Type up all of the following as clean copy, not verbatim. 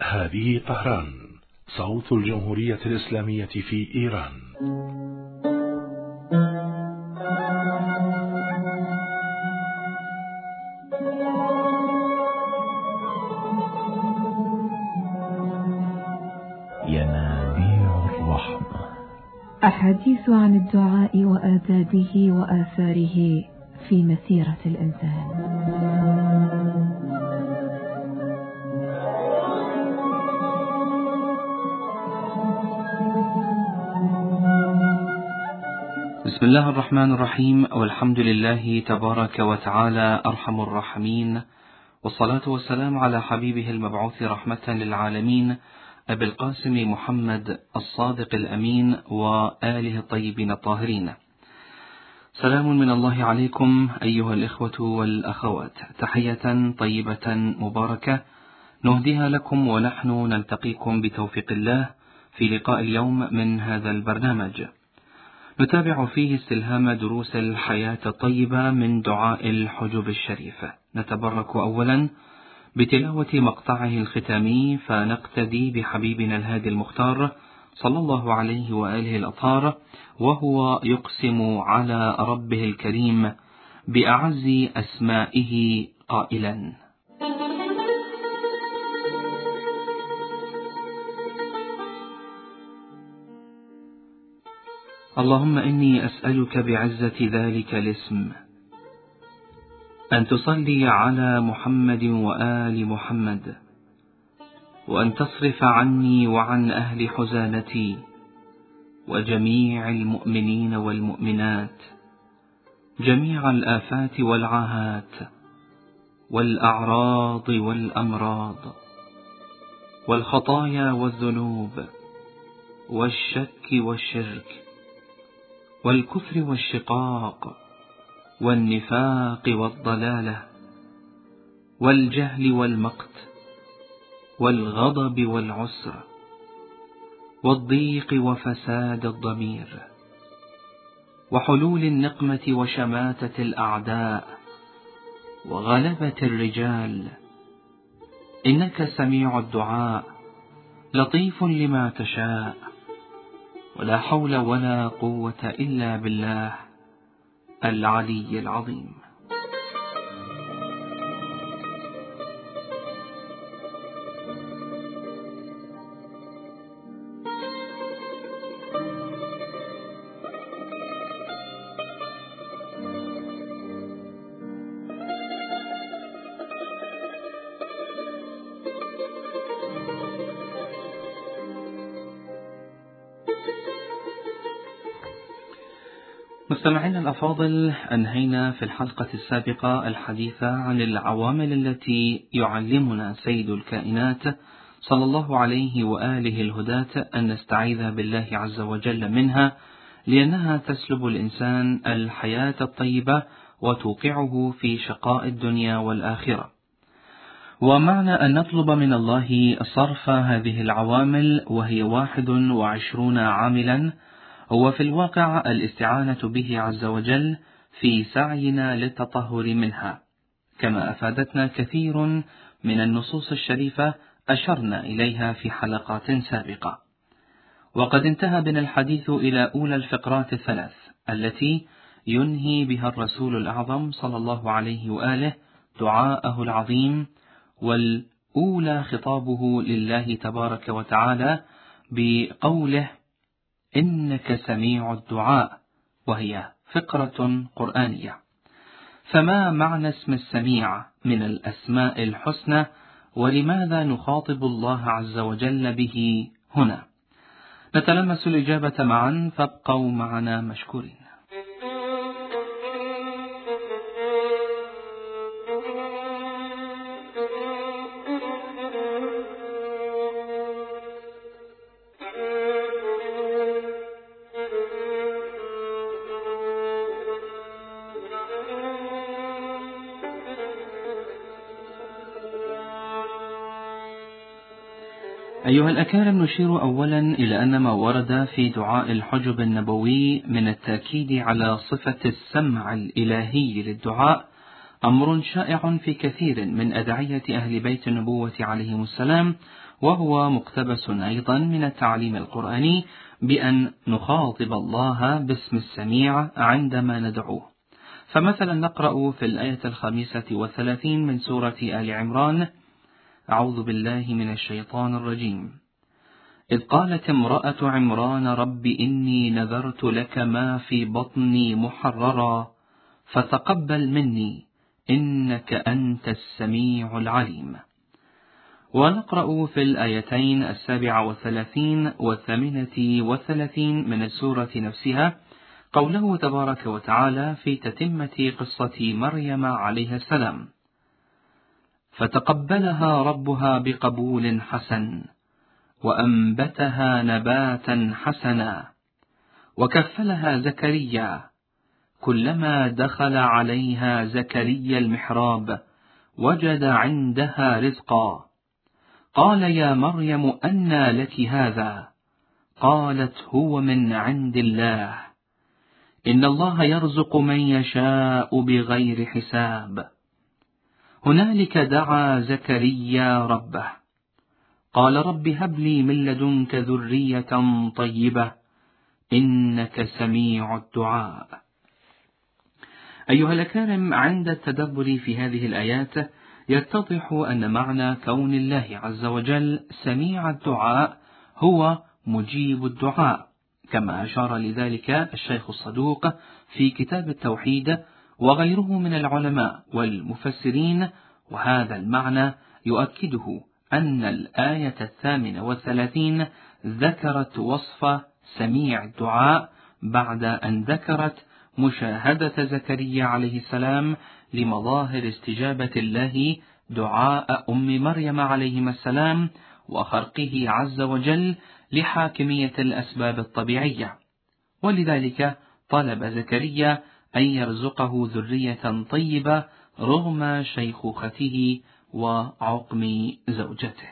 هذه طهران، صوت الجمهورية الإسلامية في إيران. ينابيع الرحمة، أحاديث عن الدعاء وآدابه وآثاره في مسيرة الإنسان. بسم الله الرحمن الرحيم، والحمد لله تبارك وتعالى أرحم الراحمين، والصلاة والسلام على حبيبه المبعوث رحمة للعالمين أبي القاسم محمد الصادق الأمين وآله الطيبين الطاهرين. سلام من الله عليكم أيها الإخوة والأخوات، تحية طيبة مباركة نهديها لكم ونحن نلتقيكم بتوفيق الله في لقاء اليوم من هذا البرنامج، نتابع فيه استلهام دروس الحياة الطيبة من دعاء الحجب الشريف. نتبرك أولا بتلاوة مقطعه الختامي، فنقتدي بحبيبنا الهادي المختار صلى الله عليه وآله الأطهار وهو يقسم على ربه الكريم بأعز أسمائه قائلا: اللهم إني أسألك بعزة ذلك الاسم أن تصلي على محمد وآل محمد، وأن تصرف عني وعن أهل حزانتي وجميع المؤمنين والمؤمنات جميع الآفات والعاهات والأعراض والأمراض والخطايا والذنوب والشك والشرك والكفر والشقاق والنفاق والضلالة والجهل والمقت والغضب والعسر والضيق وفساد الضمير وحلول النقمة وشماتة الأعداء وغلبة الرجال، إنك سميع الدعاء لطيف لما تشاء، ولا حول ولا قوة إلا بالله العلي العظيم. مستمعينا الأفاضل، أنهينا في الحلقة السابقة الحديث عن العوامل التي يعلمنا سيد الكائنات صلى الله عليه وآله الهداة أن نستعيذ بالله عز وجل منها، لأنها تسلب الإنسان الحياة الطيبة وتوقعه في شقاء الدنيا والآخرة. ومعنى أن نطلب من الله صرف هذه العوامل، وهي 21 عاملا، هو في الواقع الاستعانة به عز وجل في سعينا للتطهر منها، كما أفادتنا كثير من النصوص الشريفة أشرنا إليها في حلقات سابقة. وقد انتهى بنا الحديث إلى أولى الفقرات الثلاث التي ينهي بها الرسول الأعظم صلى الله عليه وآله دعاءه العظيم، والأولى خطابه لله تبارك وتعالى بقوله: إنك سميع الدعاء، وهي فقرة قرآنية. فما معنى اسم السميع من الأسماء الحسنى، ولماذا نخاطب الله عز وجل به هنا؟ نتلمس الإجابة معا، فابقوا معنا مشكورين. أيها الأكارم، نشير أولا إلى أن ما ورد في دعاء الحجب النبوي من التأكيد على صفة السمع الإلهي للدعاء أمر شائع في كثير من أدعية أهل بيت النبوة عليهم السلام، وهو مقتبس أيضا من التعليم القرآني بأن نخاطب الله باسم السميع عندما ندعوه. فمثلا نقرأ في الآية 35 من سورة آل عمران: أعوذ بالله من الشيطان الرجيم: إذ قالت امرأة عمران رب إني نذرت لك ما في بطني محررا فتقبل مني إنك أنت السميع العليم. ونقرأ في الآيتين 37 و38 من السورة نفسها قوله تبارك وتعالى في تتمة قصة مريم عليه السلام: فتقبلها ربها بقبول حسن وأنبتها نباتا حسنا وكفلها زكريا كلما دخل عليها زكريا المحراب وجد عندها رزقا قال يا مريم أنى لك هذا؟ قالت هو من عند الله إن الله يرزق من يشاء بغير حساب. هنالك دعا زكريا ربه قال رب هب لي من لدنك ذرية طيبة إنك سميع الدعاء. أيها الأكارم، عند التدبر في هذه الآيات يتضح أن معنى كون الله عز وجل سميع الدعاء هو مجيب الدعاء، كما أشار لذلك الشيخ الصدوق في كتاب التوحيد وغيره من العلماء والمفسرين. وهذا المعنى يؤكده أن الآية 38 ذكرت وصف سميع الدعاء بعد أن ذكرت مشاهدة زكريا عليه السلام لمظاهر استجابة الله دعاء أم مريم عليهما السلام وخرقه عز وجل لحاكمية الأسباب الطبيعية، ولذلك طلب زكريا أن يرزقه ذرية طيبة رغم شيخوخته وعقم زوجته.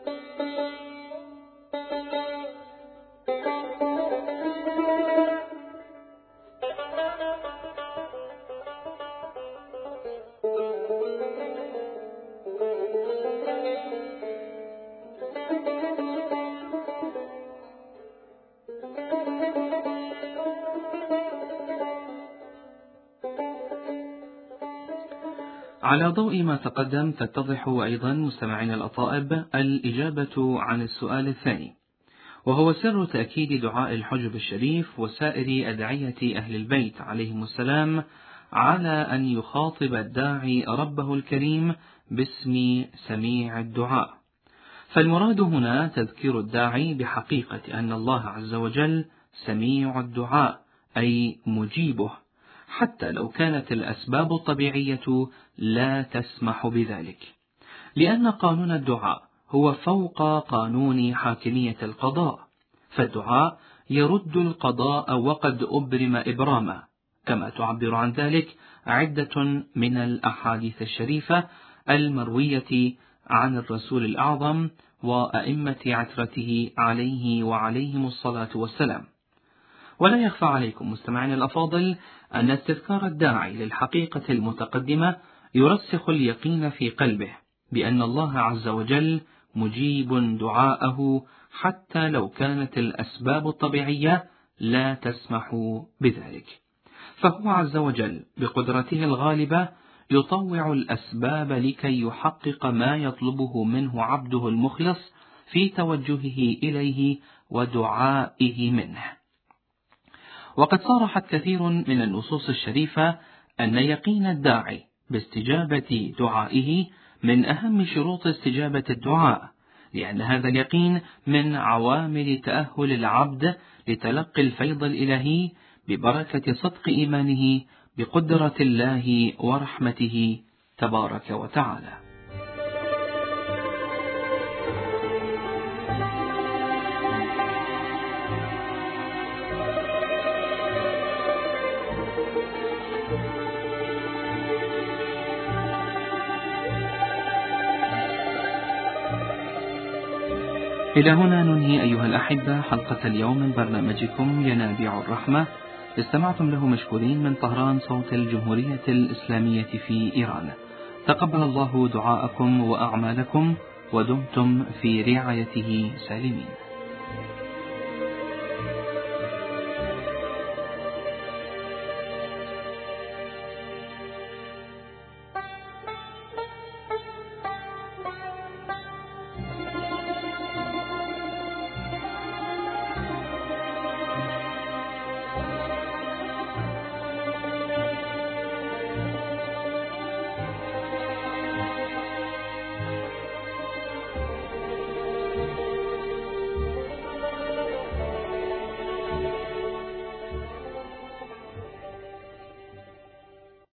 على ضوء ما تقدم تتضح أيضا مستمعين الأطائب الإجابة عن السؤال الثاني، وهو سر تأكيد دعاء الحجب الشريف وسائر أدعية أهل البيت عليهم السلام على أن يخاطب الداعي ربه الكريم باسم سميع الدعاء. فالمراد هنا تذكير الداعي بحقيقة أن الله عز وجل سميع الدعاء أي مجيبه، حتى لو كانت الأسباب الطبيعية لا تسمح بذلك، لأن قانون الدعاء هو فوق قانون حاكمية القضاء، فالدعاء يرد القضاء وقد أبرم إبراما، كما تعبر عن ذلك عدة من الأحاديث الشريفة المروية عن الرسول الأعظم وأئمة عترته عليه وعليهم الصلاة والسلام. ولا يخفى عليكم مستمعين الأفاضل أن استذكار الداعي للحقيقة المتقدمة يرسخ اليقين في قلبه بأن الله عز وجل مجيب دعاءه حتى لو كانت الأسباب الطبيعية لا تسمح بذلك، فهو عز وجل بقدرته الغالبة يطوع الأسباب لكي يحقق ما يطلبه منه عبده المخلص في توجهه إليه ودعائه منه. وقد صارحت كثير من النصوص الشريفة أن يقين الداعي باستجابة دعائه من أهم شروط استجابة الدعاء، لأن هذا اليقين من عوامل تأهل العبد لتلقي الفيض الإلهي ببركة صدق إيمانه بقدرة الله ورحمته تبارك وتعالى. إلى هنا ننهي أيها الأحبة حلقة اليوم من برنامجكم ينابيع الرحمة، استمعتم له مشكورين من طهران صوت الجمهورية الإسلامية في إيران. تقبل الله دعاءكم وأعمالكم، ودمتم في رعايته سالمين.